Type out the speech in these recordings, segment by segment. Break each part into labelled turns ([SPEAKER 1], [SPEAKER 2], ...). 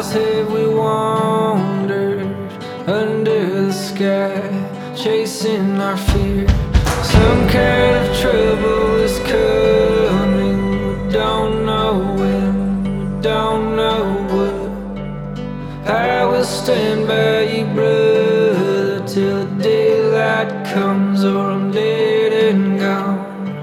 [SPEAKER 1] miles have we wandered under the sky, chasing our fear. Some kind of trouble is coming. We don't know when, we don't know what. I will stand by you, brother, till the daylight comes, or I'm dead and gone.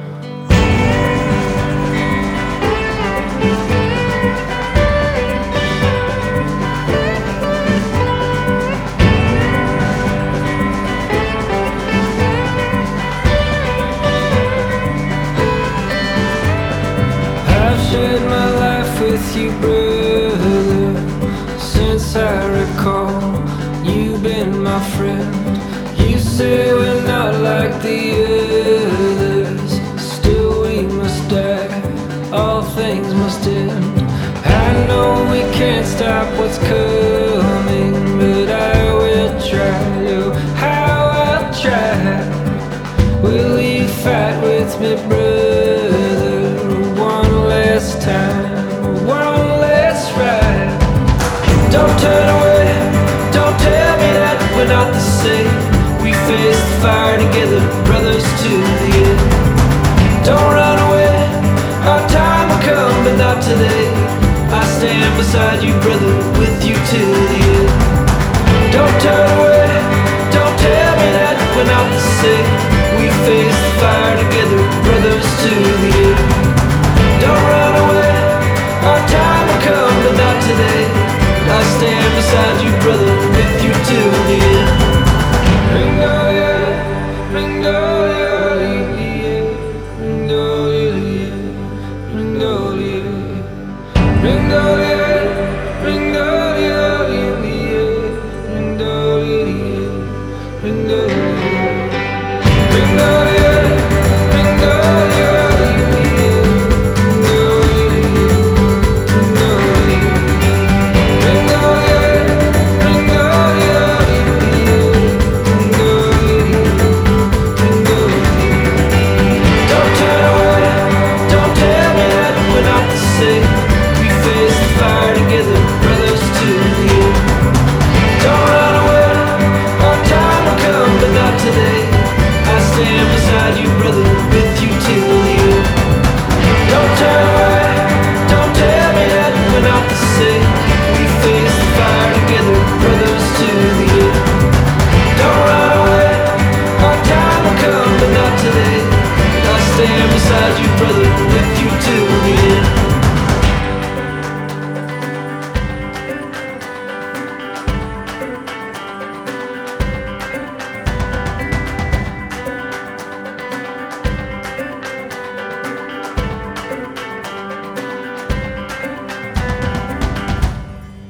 [SPEAKER 1] Shared my life with you, brother, since I recall. You've been my friend. You say we're not like the others, still we must die, all things must end. I know we can't stop what's coming, but I will try, oh, how I'll try. Will you fight with me, brother, one last time, one last ride? Don't turn away, don't tell me that we're not the same. We face the fire together, brothers to the end. Don't run away, our time will come, but not today. I stand beside you, brother, with you to the end. Don't turn away, don't tell me that we're not the same.